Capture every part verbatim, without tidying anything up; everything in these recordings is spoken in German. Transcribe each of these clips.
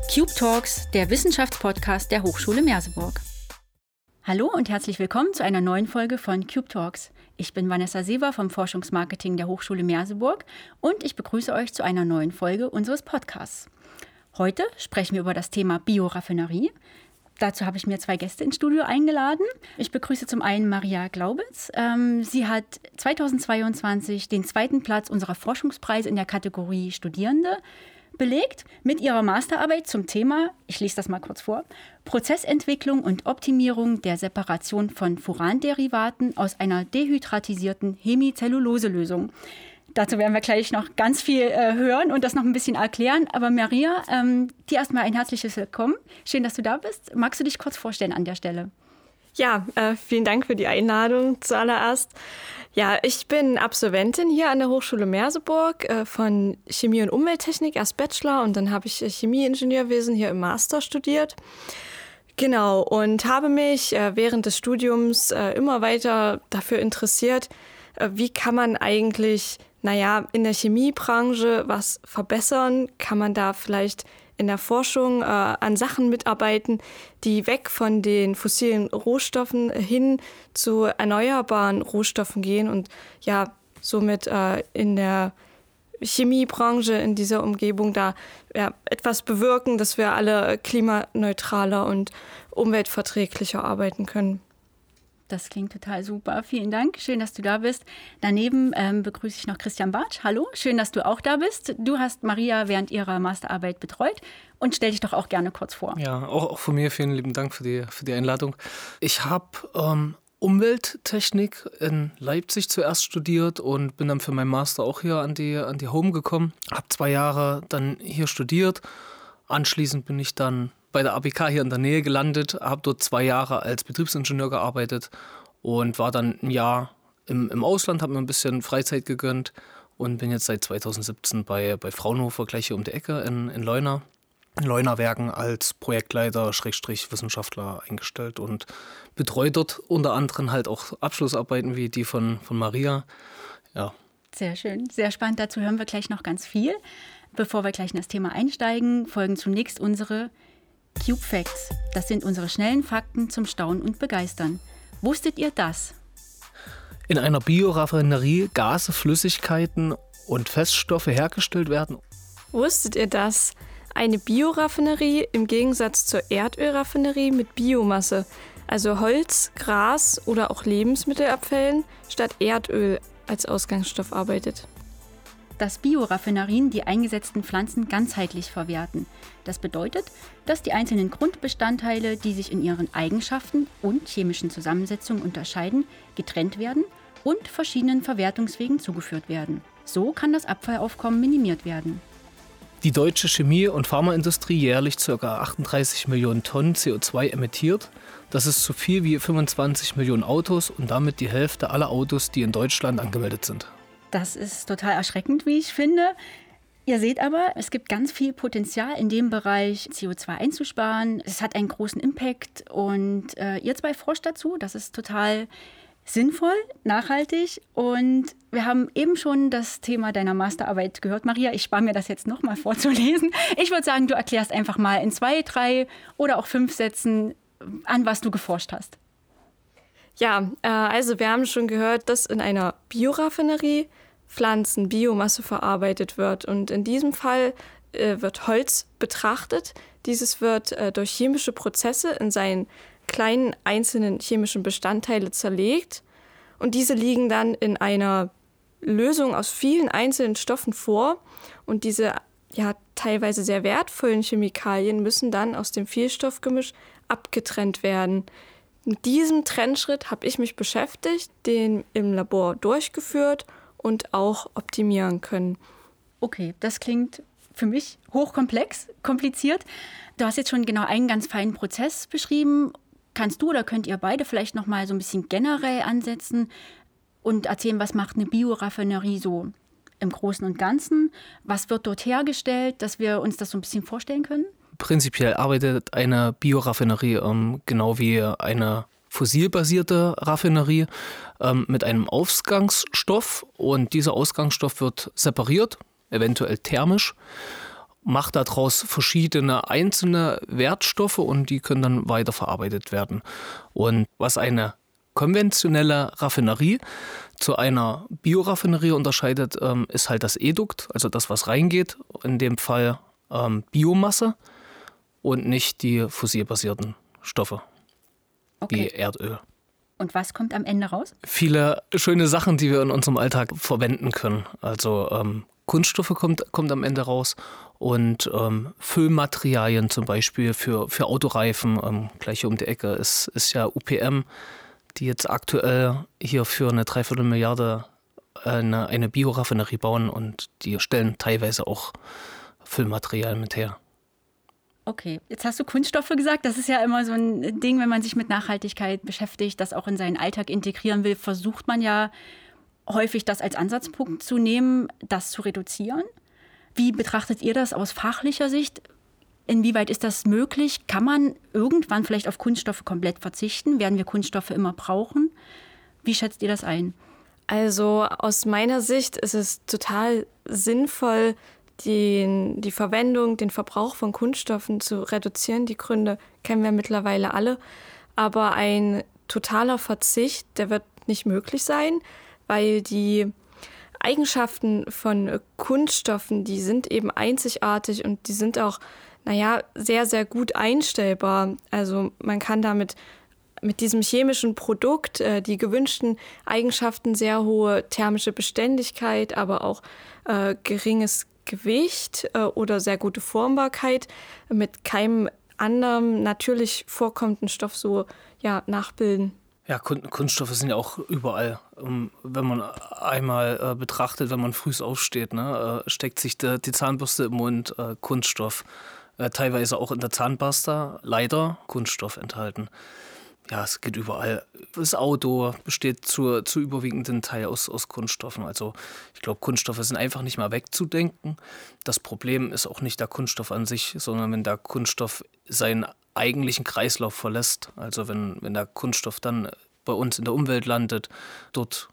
Cube Talks, der Wissenschaftspodcast der Hochschule Merseburg. Hallo und herzlich willkommen zu einer neuen Folge von Cube Talks. Ich bin Vanessa Seeber vom Forschungsmarketing der Hochschule Merseburg und ich begrüße euch zu einer neuen Folge unseres Podcasts. Heute sprechen wir über das Thema Bioraffinerie. Dazu habe ich mir zwei Gäste ins Studio eingeladen. Ich begrüße zum einen Maria Glaubitz. Ähm, sie hat zweitausendzweiundzwanzig den zweiten Platz unserer Forschungspreise in der Kategorie Studierende belegt mit ihrer Masterarbeit zum Thema, ich lese das mal kurz vor, Prozessentwicklung und Optimierung der Separation von Furanderivaten aus einer dehydratisierten Hemicelluloselösung. Dazu werden wir gleich noch ganz viel äh, hören und das noch ein bisschen erklären. Aber Maria, ähm, dir erstmal ein herzliches Willkommen. Schön, dass du da bist. Magst du dich kurz vorstellen an der Stelle? Ja, äh, vielen Dank für die Einladung zuallererst. Ja, ich bin Absolventin hier an der Hochschule Merseburg äh, von Chemie und Umwelttechnik, erst Bachelor und dann habe ich äh, Chemieingenieurwesen hier im Master studiert. Genau, und habe mich äh, während des Studiums äh, immer weiter dafür interessiert, äh, wie kann man eigentlich, naja, in der Chemiebranche was verbessern? Kann man da vielleicht in der Forschung äh, an Sachen mitarbeiten, die weg von den fossilen Rohstoffen hin zu erneuerbaren Rohstoffen gehen und ja, somit äh, in der Chemiebranche, in dieser Umgebung da ja, etwas bewirken, dass wir alle klimaneutraler und umweltverträglicher arbeiten können. Das klingt total super. Vielen Dank. Schön, dass du da bist. Daneben ähm, begrüße ich noch Christian Bartsch. Hallo, schön, dass du auch da bist. Du hast Maria während ihrer Masterarbeit betreut und stell dich doch auch gerne kurz vor. Ja, auch, auch von mir vielen lieben Dank für die, für die Einladung. Ich habe ähm, Umwelttechnik in Leipzig zuerst studiert und bin dann für meinen Master auch hier an die, an die Home gekommen. Habe zwei Jahre dann hier studiert. Anschließend bin ich dann bei der A B K hier in der Nähe gelandet, habe dort zwei Jahre als Betriebsingenieur gearbeitet und war dann ein Jahr im, im Ausland, habe mir ein bisschen Freizeit gegönnt und bin jetzt seit zweitausendsiebzehn bei, bei Fraunhofer gleich hier um die Ecke in, in Leuna, in Leuna-Werken als Projektleiter, Schrägstrich Wissenschaftler eingestellt und betreue dort unter anderem halt auch Abschlussarbeiten wie die von, von Maria. Ja. Sehr schön, sehr spannend. Dazu hören wir gleich noch ganz viel. Bevor wir gleich in das Thema einsteigen, folgen zunächst unsere Cube Facts. Das sind unsere schnellen Fakten zum Staunen und Begeistern. Wusstet ihr das? In einer Bioraffinerie Gase, Flüssigkeiten und Feststoffe hergestellt werden. Wusstet ihr, dass eine Bioraffinerie im Gegensatz zur Erdölraffinerie mit Biomasse, also Holz, Gras oder auch Lebensmittelabfällen, statt Erdöl als Ausgangsstoff arbeitet? Dass Bioraffinerien die eingesetzten Pflanzen ganzheitlich verwerten. Das bedeutet, dass die einzelnen Grundbestandteile, die sich in ihren Eigenschaften und chemischen Zusammensetzungen unterscheiden, getrennt werden und verschiedenen Verwertungswegen zugeführt werden. So kann das Abfallaufkommen minimiert werden. Die deutsche Chemie- und Pharmaindustrie jährlich ca. achtunddreißig Millionen Tonnen C O zwei emittiert. Das ist so viel wie fünfundzwanzig Millionen Autos und damit die Hälfte aller Autos, die in Deutschland angemeldet sind. Das ist total erschreckend, wie ich finde. Ihr seht aber, es gibt ganz viel Potenzial in dem Bereich, C O zwei einzusparen. Es hat einen großen Impact und äh, ihr zwei forscht dazu. Das ist total sinnvoll, nachhaltig. Und wir haben eben schon das Thema deiner Masterarbeit gehört. Maria, ich spare mir das jetzt nochmal vorzulesen. Ich würde sagen, du erklärst einfach mal in zwei, drei oder auch fünf Sätzen, an was du geforscht hast. Ja, äh, also wir haben schon gehört, dass in einer Bioraffinerie Pflanzenbiomasse verarbeitet wird. Und in diesem Fall äh, wird Holz betrachtet. Dieses wird äh, durch chemische Prozesse in seinen kleinen einzelnen chemischen Bestandteile zerlegt. Und diese liegen dann in einer Lösung aus vielen einzelnen Stoffen vor. Und diese ja, teilweise sehr wertvollen Chemikalien müssen dann aus dem Vielstoffgemisch abgetrennt werden. Mit diesem Trennschritt habe ich mich beschäftigt, den im Labor durchgeführt und auch optimieren können. Okay, das klingt für mich hochkomplex, kompliziert. Du hast jetzt schon genau einen ganz feinen Prozess beschrieben. Kannst du oder könnt ihr beide vielleicht noch mal so ein bisschen generell ansetzen und erzählen, was macht eine Bioraffinerie so im Großen und Ganzen? Was wird dort hergestellt, dass wir uns das so ein bisschen vorstellen können? Prinzipiell arbeitet eine Bioraffinerie ähm, genau wie eine fossilbasierte Raffinerie ähm, mit einem Ausgangsstoff und dieser Ausgangsstoff wird separiert, eventuell thermisch. macht daraus verschiedene einzelne Wertstoffe und die können dann weiterverarbeitet werden. Und was eine konventionelle Raffinerie zu einer Bioraffinerie unterscheidet, ähm, ist halt das Edukt, also das, was reingeht, in dem Fall ähm, Biomasse und nicht die fossilbasierten Stoffe, okay, wie Erdöl. Und was kommt am Ende raus? Viele schöne Sachen, die wir in unserem Alltag verwenden können. Also ähm, Kunststoffe kommt, kommt am Ende raus und ähm, Füllmaterialien zum Beispiel für, für Autoreifen. Ähm, gleich hier um die Ecke ist, ist ja U P M, die jetzt aktuell hier für eine Dreiviertelmilliarde eine, eine Bioraffinerie bauen und die stellen teilweise auch Füllmaterial mit her. Okay, jetzt hast du Kunststoffe gesagt. Das ist ja immer so ein Ding, wenn man sich mit Nachhaltigkeit beschäftigt, das auch in seinen Alltag integrieren will, versucht man ja häufig das als Ansatzpunkt zu nehmen, das zu reduzieren. Wie betrachtet ihr das aus fachlicher Sicht? Inwieweit ist das möglich? Kann man irgendwann vielleicht auf Kunststoffe komplett verzichten? Werden wir Kunststoffe immer brauchen? Wie schätzt ihr das ein? Also aus meiner Sicht ist es total sinnvoll, Den, die Verwendung, den Verbrauch von Kunststoffen zu reduzieren. Die Gründe kennen wir mittlerweile alle. Aber ein totaler Verzicht, der wird nicht möglich sein, weil die Eigenschaften von Kunststoffen, die sind eben einzigartig und die sind auch, naja, sehr, sehr gut einstellbar. Also man kann damit mit diesem chemischen Produkt äh, die gewünschten Eigenschaften, sehr hohe thermische Beständigkeit, aber auch äh, geringes Gewicht äh, oder sehr gute Formbarkeit mit keinem anderen natürlich vorkommenden Stoff so ja, nachbilden. Ja, Kunststoffe sind ja auch überall. Wenn man einmal äh, betrachtet, wenn man früh aufsteht, ne, äh, steckt sich die, die Zahnbürste im Mund, äh, Kunststoff. Äh, teilweise auch in der Zahnpasta, leider Kunststoff enthalten. Ja, es geht überall. Das Auto besteht zu, zu überwiegenden Teil aus, aus Kunststoffen. Also ich glaube, Kunststoffe sind einfach nicht mehr wegzudenken. Das Problem ist auch nicht der Kunststoff an sich, sondern wenn der Kunststoff seinen eigentlichen Kreislauf verlässt. Also wenn, wenn der Kunststoff dann bei uns in der Umwelt landet, dort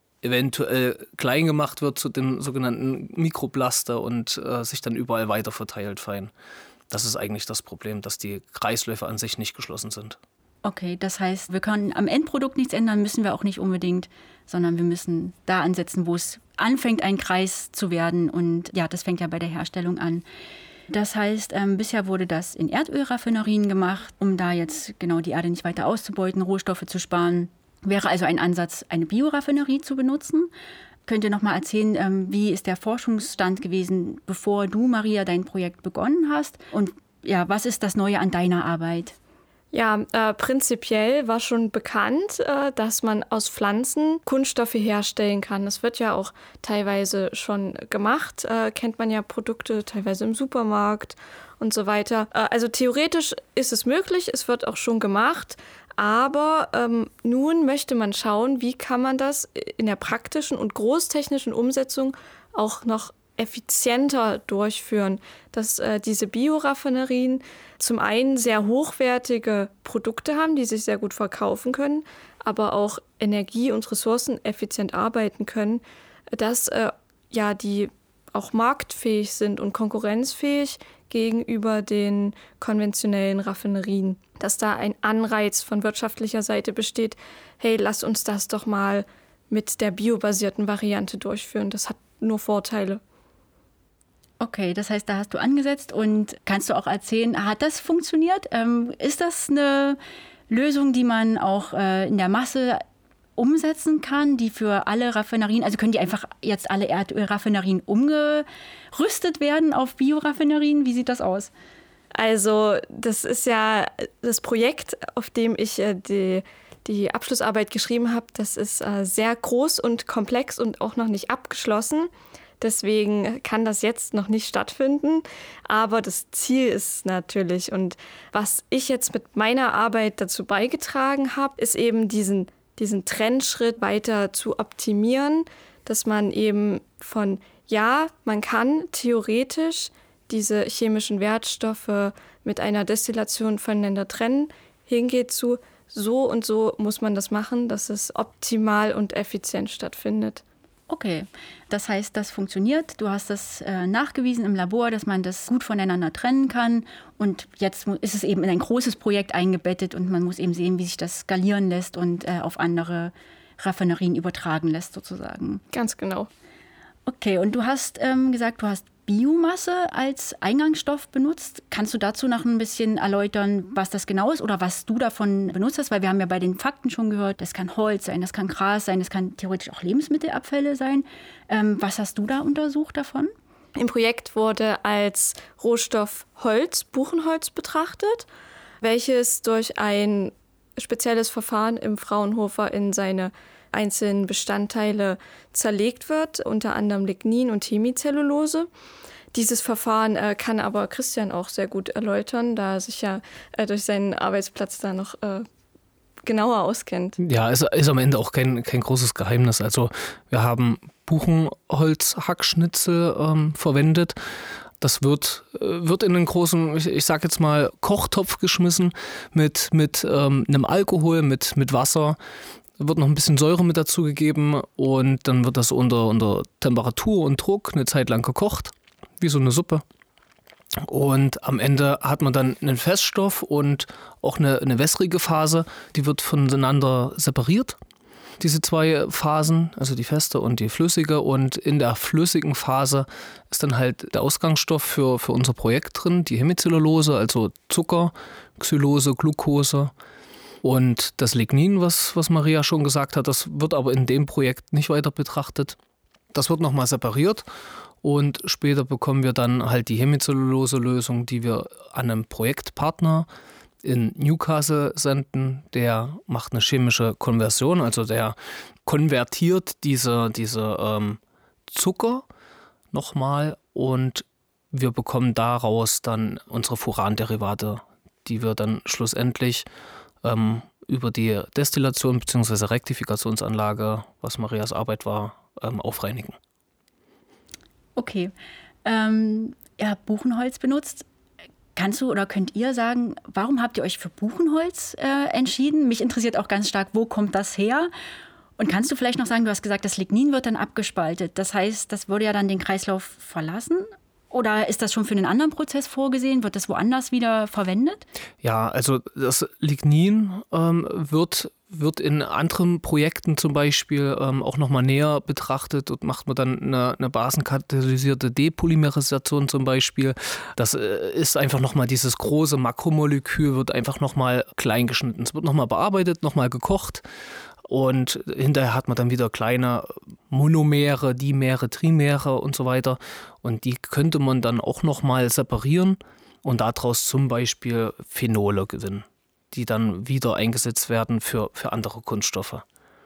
eventuell klein gemacht wird zu den sogenannten Mikroplaster und äh, sich dann überall weiter verteilt fein. Das ist eigentlich das Problem, dass die Kreisläufe an sich nicht geschlossen sind. Okay, das heißt, wir können am Endprodukt nichts ändern, müssen wir auch nicht unbedingt, sondern wir müssen da ansetzen, wo es anfängt, ein Kreis zu werden. Und ja, das fängt ja bei der Herstellung an. Das heißt, ähm, bisher wurde das in Erdölraffinerien gemacht, um da jetzt genau die Erde nicht weiter auszubeuten, Rohstoffe zu sparen. Wäre also ein Ansatz, eine Bioraffinerie zu benutzen. Könnt ihr noch mal erzählen, ähm, wie ist der Forschungsstand gewesen, bevor du, Maria, dein Projekt begonnen hast? Und ja, was ist das Neue an deiner Arbeit? Ja, äh, prinzipiell war schon bekannt, äh, dass man aus Pflanzen Kunststoffe herstellen kann. Das wird ja auch teilweise schon gemacht, äh, kennt man ja Produkte teilweise im Supermarkt und so weiter. Äh, also theoretisch ist es möglich, es wird auch schon gemacht, aber ähm, nun möchte man schauen, wie kann man das in der praktischen und großtechnischen Umsetzung auch noch effizienter durchführen, dass äh, diese Bioraffinerien zum einen sehr hochwertige Produkte haben, die sich sehr gut verkaufen können, aber auch energie- und ressourceneffizient arbeiten können, dass äh, ja, die auch marktfähig sind und konkurrenzfähig gegenüber den konventionellen Raffinerien. Dass da ein Anreiz von wirtschaftlicher Seite besteht, hey, lass uns das doch mal mit der biobasierten Variante durchführen. Das hat nur Vorteile. Okay, das heißt, da hast du angesetzt und kannst du auch erzählen, hat das funktioniert? Ähm, ist das eine Lösung, die man auch äh, in der Masse umsetzen kann, die für alle Raffinerien, also können die einfach jetzt alle Erdölraffinerien umgerüstet werden auf Bioraffinerien? Wie sieht das aus? Also das ist ja das Projekt, auf dem ich äh, die, die Abschlussarbeit geschrieben habe. Das ist äh, sehr groß und komplex und auch noch nicht abgeschlossen. Deswegen kann das jetzt noch nicht stattfinden, aber das Ziel ist natürlich. Und was ich jetzt mit meiner Arbeit dazu beigetragen habe, ist eben diesen, diesen Trendschritt weiter zu optimieren, dass man eben von, ja, man kann theoretisch diese chemischen Wertstoffe mit einer Destillation voneinander trennen, hingeht zu, so und so muss man das machen, dass es optimal und effizient stattfindet. Okay, das heißt, das funktioniert. Du hast das äh, nachgewiesen im Labor, dass man das gut voneinander trennen kann. Und jetzt ist es eben in ein großes Projekt eingebettet und man muss eben sehen, wie sich das skalieren lässt und äh, auf andere Raffinerien übertragen lässt sozusagen. Ganz genau. Okay, und du hast ähm, gesagt, du hast Biomasse als Eingangsstoff benutzt. Kannst du dazu noch ein bisschen erläutern, was das genau ist oder was du davon benutzt hast? Weil wir haben ja bei den Fakten schon gehört, das kann Holz sein, das kann Gras sein, das kann theoretisch auch Lebensmittelabfälle sein. Ähm, was hast du da untersucht davon? Im Projekt wurde als Rohstoff Holz, Buchenholz betrachtet, welches durch ein spezielles Verfahren im Fraunhofer in seine einzelnen Bestandteile zerlegt wird, unter anderem Lignin und Hemicellulose. Dieses Verfahren äh, kann aber Christian auch sehr gut erläutern, da er sich ja äh, durch seinen Arbeitsplatz da noch äh, genauer auskennt. Ja, ist, ist am Ende auch kein, kein großes Geheimnis. Also wir haben Buchenholz-Hackschnitzel ähm, verwendet. Das wird, wird in einen großen, ich, ich sag jetzt mal, Kochtopf geschmissen mit, mit ähm, einem Alkohol, mit, mit Wasser. Da wird noch ein bisschen Säure mit dazu gegeben und dann wird das unter, unter Temperatur und Druck eine Zeit lang gekocht, wie so eine Suppe. Und am Ende hat man dann einen Feststoff und auch eine, eine wässrige Phase, die wird voneinander separiert. Diese zwei Phasen, also die feste und die flüssige. Und in der flüssigen Phase ist dann halt der Ausgangsstoff für, für unser Projekt drin, die Hemicellulose, also Zucker, Xylose, Glucose. Und das Lignin, was, was Maria schon gesagt hat, das wird aber in dem Projekt nicht weiter betrachtet. Das wird nochmal separiert und später bekommen wir dann halt die Hemicellulose-Lösung, die wir an einem Projektpartner in Newcastle senden. Der macht eine chemische Konversion, also der konvertiert diese, diese ähm, Zucker nochmal und wir bekommen daraus dann unsere Furanderivate, die wir dann schlussendlich ähm, über die Destillation bzw. Rektifikationsanlage, was Marias Arbeit war, ähm, aufreinigen. Okay, ähm, ihr habt Buchenholz benutzt. Kannst du oder könnt ihr sagen, warum habt ihr euch für Buchenholz äh, entschieden? Mich interessiert auch ganz stark, wo kommt das her? Und kannst du vielleicht noch sagen, du hast gesagt, das Lignin wird dann abgespaltet. Das heißt, das würde ja dann den Kreislauf verlassen? Oder ist das schon für einen anderen Prozess vorgesehen? Wird das woanders wieder verwendet? Ja, also das Lignin ähm, wird, wird in anderen Projekten zum Beispiel ähm, auch nochmal näher betrachtet. Dort macht man dann eine, eine basenkatalysierte Depolymerisation zum Beispiel. Das äh, ist einfach nochmal dieses große Makromolekül, wird einfach nochmal klein geschnitten. Es wird nochmal bearbeitet, nochmal gekocht. Und hinterher hat man dann wieder kleine Monomere, Dimere, Trimere und so weiter. Und die könnte man dann auch nochmal separieren und daraus zum Beispiel Phenole gewinnen, die dann wieder eingesetzt werden für, für andere Kunststoffe.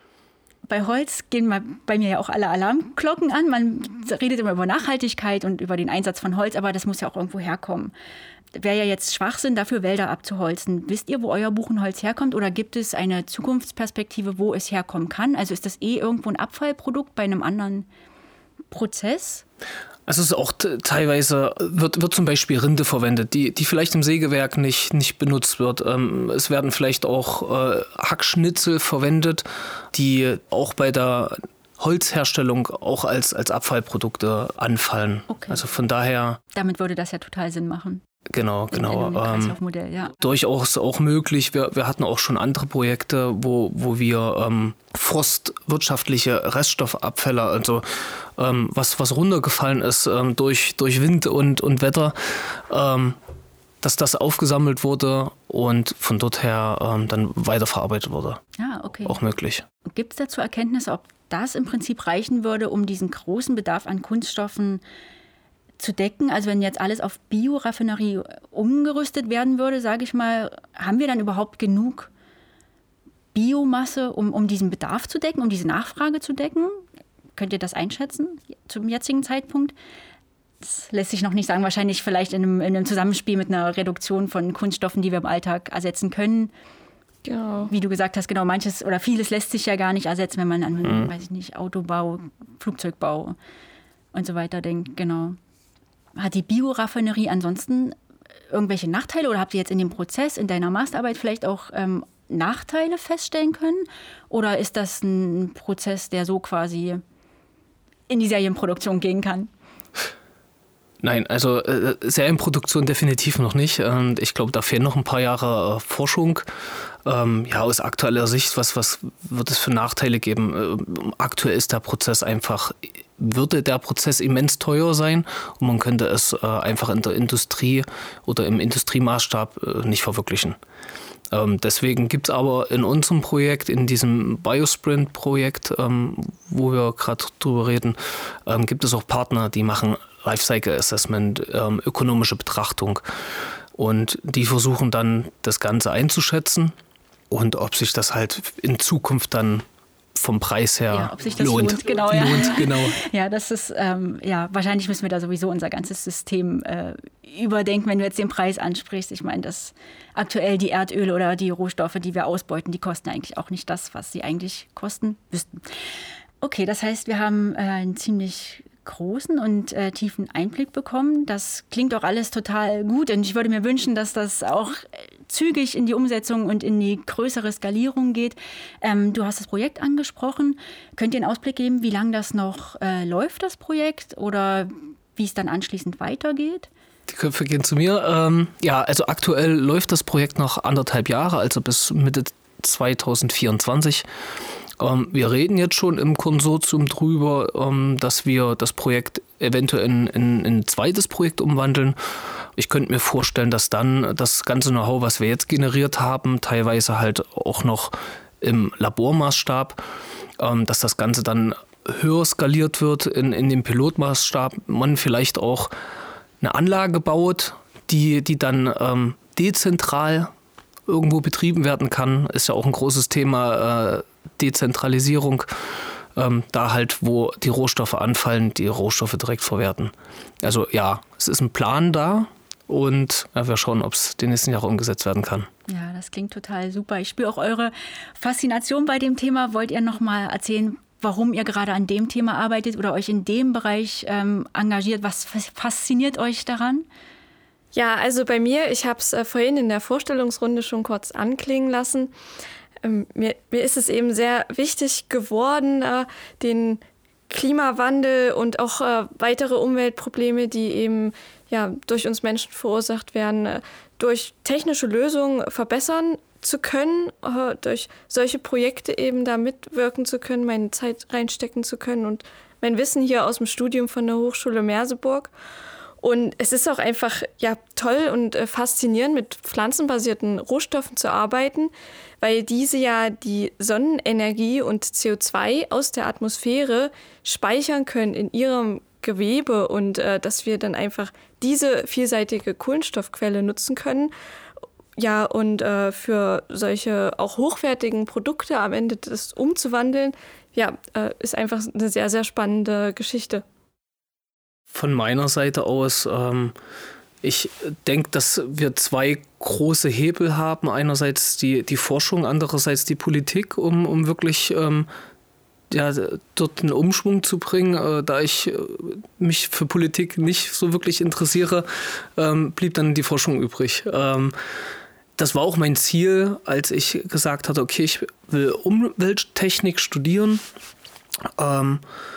Bei Holz gehen mal bei mir ja auch alle Alarmglocken an. Man redet immer über Nachhaltigkeit und über den Einsatz von Holz, aber das muss ja auch irgendwo herkommen. Wäre ja jetzt Schwachsinn, dafür Wälder abzuholzen. Wisst ihr, wo euer Buchenholz herkommt oder gibt es eine Zukunftsperspektive, wo es herkommen kann? Also ist das eh irgendwo ein Abfallprodukt bei einem anderen Prozess? Also es ist auch t- teilweise, wird, wird zum Beispiel Rinde verwendet, die, die vielleicht im Sägewerk nicht, nicht benutzt wird. Ähm, es werden vielleicht auch äh, Hackschnitzel verwendet, die auch bei der Holzherstellung auch als, als Abfallprodukte anfallen. Okay. Also von daher... Damit würde das ja total Sinn machen. Genau, genau. In, in einem Kreislaufmodell, ja. Durchaus auch möglich. Wir, wir hatten auch schon andere Projekte, wo, wo wir ähm, forstwirtschaftliche Reststoffabfälle, also ähm, was, was runtergefallen ist ähm, durch, durch Wind und, und Wetter, ähm, dass das aufgesammelt wurde und von dort her ähm, dann weiterverarbeitet wurde. Ah, okay. Auch möglich. Gibt es dazu Erkenntnisse, ob das im Prinzip reichen würde, um diesen großen Bedarf an Kunststoffen zu decken? Also wenn jetzt alles auf Bioraffinerie umgerüstet werden würde, sage ich mal, haben wir dann überhaupt genug Biomasse, um, um diesen Bedarf zu decken, um diese Nachfrage zu decken? Könnt ihr das einschätzen zum jetzigen Zeitpunkt? Das lässt sich noch nicht sagen, wahrscheinlich vielleicht in einem, in einem Zusammenspiel mit einer Reduktion von Kunststoffen, die wir im Alltag ersetzen können. Genau. Wie du gesagt hast, genau, manches oder vieles lässt sich ja gar nicht ersetzen, wenn man an, mhm. weiß ich nicht, Autobau, Flugzeugbau und so weiter denkt, genau. Hat die Bioraffinerie ansonsten irgendwelche Nachteile oder habt ihr jetzt in dem Prozess, in deiner Masterarbeit vielleicht auch ähm, Nachteile feststellen können? Oder ist das ein Prozess, der so quasi in die Serienproduktion gehen kann? Nein, also äh, Serienproduktion definitiv noch nicht. Und ich glaube, da fehlen noch ein paar Jahre äh, Forschung. Ähm, ja, aus aktueller Sicht, was, was wird es für Nachteile geben? Ähm, aktuell ist der Prozess einfach, würde der Prozess immens teuer sein und man könnte es äh, einfach in der Industrie oder im Industriemaßstab äh, nicht verwirklichen. Ähm, deswegen gibt es aber in unserem Projekt, in diesem Biosprint-Projekt, ähm, wo wir gerade drüber reden, ähm, gibt es auch Partner, die machen Lifecycle Assessment, ähm, ökonomische Betrachtung. Und die versuchen dann, das Ganze einzuschätzen und ob sich das halt in Zukunft dann vom Preis her ja, ob sich das lohnt. lohnt. Genau, ja. lohnt, genau. Ja, das ist, ähm, ja, wahrscheinlich müssen wir da sowieso unser ganzes System äh, überdenken, wenn du jetzt den Preis ansprichst. Ich meine, dass aktuell die Erdöle oder die Rohstoffe, die wir ausbeuten, die kosten eigentlich auch nicht das, was sie eigentlich kosten müssten. Okay, das heißt, wir haben äh, einen ziemlich großen und äh, tiefen Einblick bekommen. Das klingt auch alles total gut und ich würde mir wünschen, dass das auch zügig in die Umsetzung und in die größere Skalierung geht. Ähm, du hast das Projekt angesprochen. Könnt ihr einen Ausblick geben, wie lange das noch äh, läuft, das Projekt, oder wie es dann anschließend weitergeht? Die Köpfe gehen zu mir. Ähm, ja, also aktuell läuft das Projekt noch anderthalb Jahre, also bis Mitte zwanzig vierundzwanzig. Wir reden jetzt schon im Konsortium drüber, dass wir das Projekt eventuell in, in, in ein zweites Projekt umwandeln. Ich könnte mir vorstellen, dass dann das ganze Know-how, was wir jetzt generiert haben, teilweise halt auch noch im Labormaßstab, dass das Ganze dann höher skaliert wird in, in dem Pilotmaßstab. Man vielleicht auch eine Anlage baut, die, die dann ähm, dezentral irgendwo betrieben werden kann. Ist ja auch ein großes Thema, äh, Dezentralisierung, ähm, da halt, wo die Rohstoffe anfallen, die Rohstoffe direkt verwerten. Also ja, es ist ein Plan da und ja, wir schauen, ob es die nächsten Jahre umgesetzt werden kann. Ja, das klingt total super. Ich spüre auch eure Faszination bei dem Thema. Wollt ihr noch mal erzählen, warum ihr gerade an dem Thema arbeitet oder euch in dem Bereich ähm, engagiert? Was fasziniert euch daran? Ja, also bei mir, ich habe es äh, vorhin in der Vorstellungsrunde schon kurz anklingen lassen. Ähm, mir, mir ist es eben sehr wichtig geworden, äh, den Klimawandel und auch äh, weitere Umweltprobleme, die eben ja, durch uns Menschen verursacht werden, äh, durch technische Lösungen verbessern zu können, äh, durch solche Projekte eben da mitwirken zu können, meine Zeit reinstecken zu können und mein Wissen hier aus dem Studium von der Hochschule Merseburg. Und es ist auch einfach ja, toll und äh, faszinierend, mit pflanzenbasierten Rohstoffen zu arbeiten, weil diese ja die Sonnenenergie und C O zwei aus der Atmosphäre speichern können in ihrem Gewebe und äh, dass wir dann einfach diese vielseitige Kohlenstoffquelle nutzen können. Ja, und äh, für solche auch hochwertigen Produkte am Ende das umzuwandeln, ja, äh, ist einfach eine sehr, sehr spannende Geschichte. Von meiner Seite aus, ähm, ich denke, dass wir zwei große Hebel haben. Einerseits die, die Forschung, andererseits die Politik, um, um wirklich ähm, ja, dort einen Umschwung zu bringen. Äh, da ich äh, mich für Politik nicht so wirklich interessiere, ähm, blieb dann die Forschung übrig. Ähm, das war auch mein Ziel, als ich gesagt hatte, okay, ich will Umwelttechnik studieren. Ähm,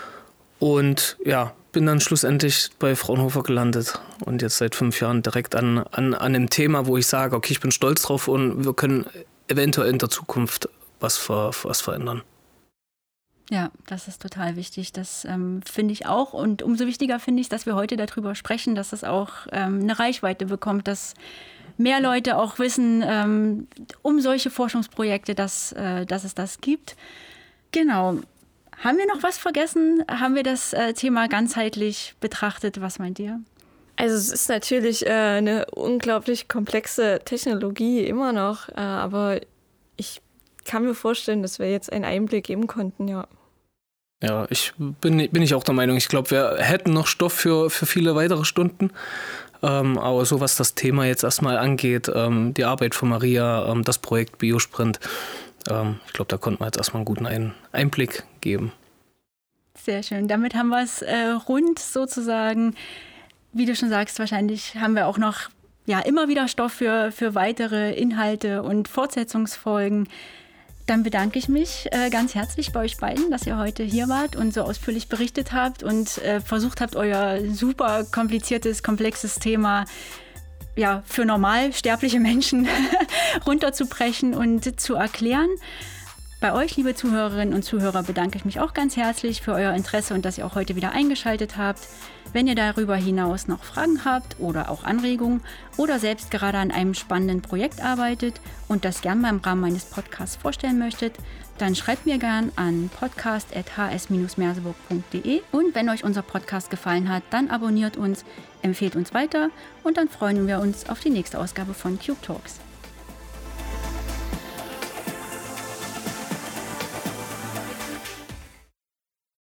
und ja, bin dann schlussendlich bei Fraunhofer gelandet und jetzt seit fünf Jahren direkt an, an, an einem Thema, wo ich sage, okay, ich bin stolz drauf und wir können eventuell in der Zukunft was, ver, was verändern. Ja, das ist total wichtig. Das ähm, finde ich auch. Und umso wichtiger finde ich, dass wir heute darüber sprechen, dass es auch ähm, eine Reichweite bekommt, dass mehr Leute auch wissen ähm, um solche Forschungsprojekte, dass, äh, dass es das gibt. Genau. Haben wir noch was vergessen? Haben wir das äh, Thema ganzheitlich betrachtet? Was meint ihr? Also es ist natürlich äh, eine unglaublich komplexe Technologie immer noch, äh, aber ich kann mir vorstellen, dass wir jetzt einen Einblick geben konnten, ja. Ja, ich bin, bin ich auch der Meinung. Ich glaube, wir hätten noch Stoff für, für viele weitere Stunden. Ähm, aber so was das Thema jetzt erstmal angeht, ähm, die Arbeit von Maria, ähm, das Projekt Biosprint, ähm, ich glaube, da konnten wir jetzt erstmal einen guten Ein- Einblick geben. Sehr schön. Damit haben wir es äh, rund sozusagen. Wie du schon sagst, wahrscheinlich haben wir auch noch ja, immer wieder Stoff für, für weitere Inhalte und Fortsetzungsfolgen. Dann bedanke ich mich äh, ganz herzlich bei euch beiden, dass ihr heute hier wart und so ausführlich berichtet habt und äh, versucht habt, euer super kompliziertes, komplexes Thema ja, für normal sterbliche Menschen runterzubrechen und zu erklären. Bei euch, liebe Zuhörerinnen und Zuhörer, bedanke ich mich auch ganz herzlich für euer Interesse und dass ihr auch heute wieder eingeschaltet habt. Wenn ihr darüber hinaus noch Fragen habt oder auch Anregungen oder selbst gerade an einem spannenden Projekt arbeitet und das gern mal im Rahmen meines Podcasts vorstellen möchtet, dann schreibt mir gern an podcast at h s dash merseburg punkt d e. Und wenn euch unser Podcast gefallen hat, dann abonniert uns, empfehlt uns weiter und dann freuen wir uns auf die nächste Ausgabe von Cube Talks.